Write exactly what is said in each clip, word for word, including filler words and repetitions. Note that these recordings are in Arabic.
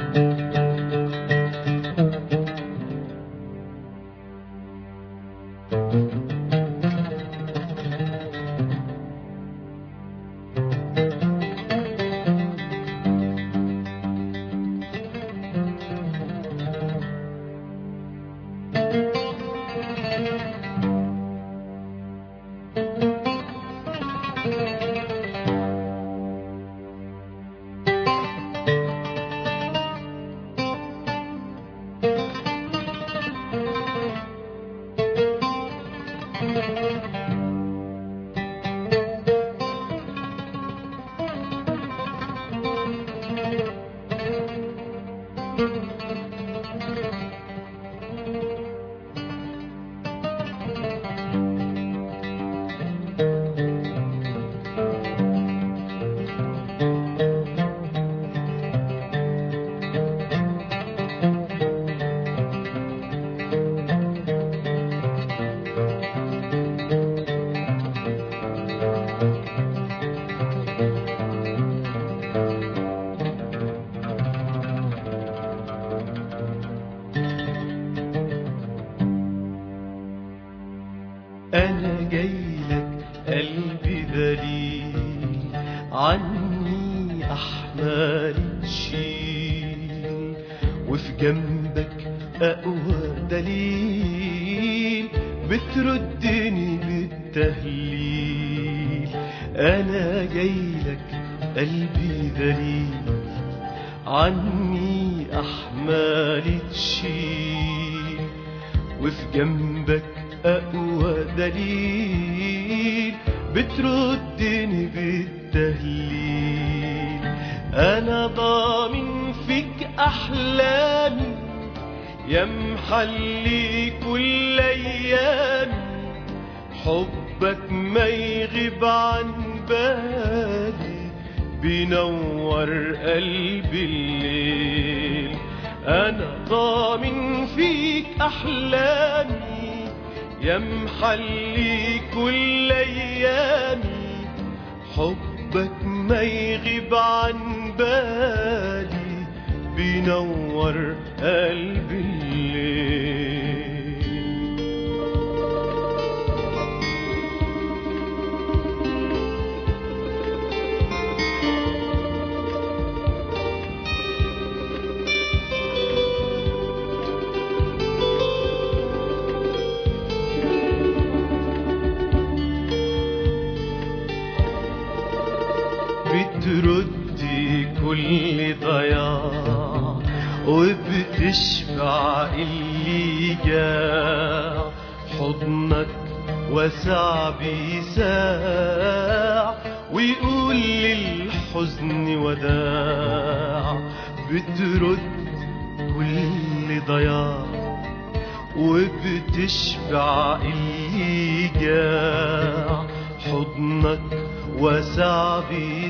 أنا جايلك قلبي دليل عني أحمالي تشيل، وفي جنبك أقوى دليل بتردني بالتهليل. أنا جايلك قلبي دليل عني أحمالي تشيل، وفي جنبك أقوى دليل بتردني بالتهليل. أنا ضامن فيك أحلامي يا محلي كل أيامي، حبك ما يغيب عن بالي بينور قلبي الليل. أنا ضامن فيك أحلامي يا محلي كل أيامي، حبك ما يغيب عن بالي بينور قلبي الليل. بتردي كل ضياع وبتشبع اللي جاع، حضنك واسع بيساع ويقول للحزن وداع. بترد كل ضياع وبتشبع اللي جاع، حضنك واسع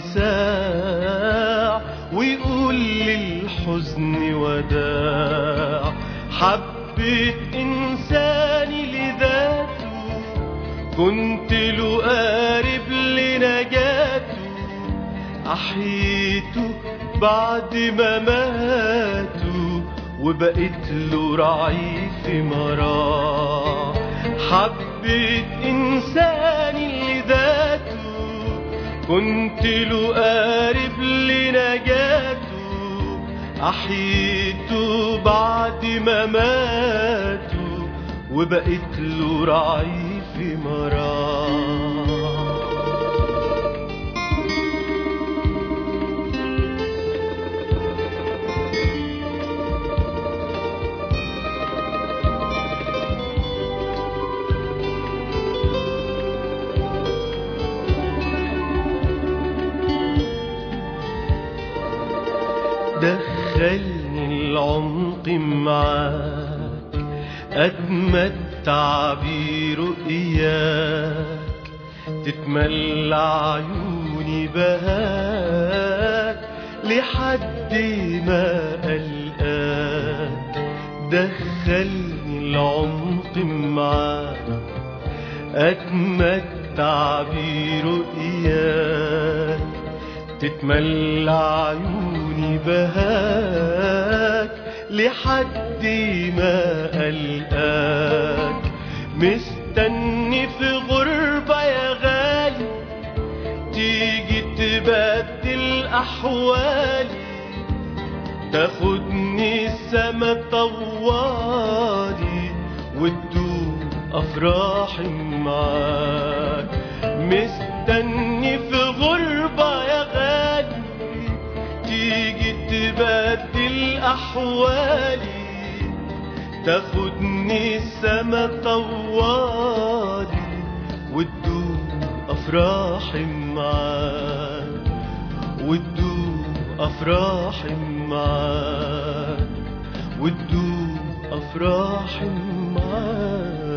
بيساع ويقول للحزن وداع. حبيت إنساني لذاته كنت له قارب لنجاته، أحييته بعد ما ماته وبقيت له رعي في مراه. حبيت إنساني لذاته كنت له قارب لنجاته، أحييته بعد ما ماته وبقيت له رعي في مراه. دخلني العمق معاك أتمتع برؤياك، تتملى عيوني بهاك لحد ما ألقاك. دخلني العمق معاك أتمتع برؤياك، تتملى عيوني بهاك لحد ما ألقاك. مستني في غربة يا غالي تيجي تبدل أحوالي، تاخدني السما طوالي وتدوم أفراحي معاك. مستني في غربة يا غالي تيجي تبدل أحوالي، تاخدني السما طوالي وتدوم أفراحي معاك، وتدوم أفراحي معاك، وتدوم أفراحي معاك.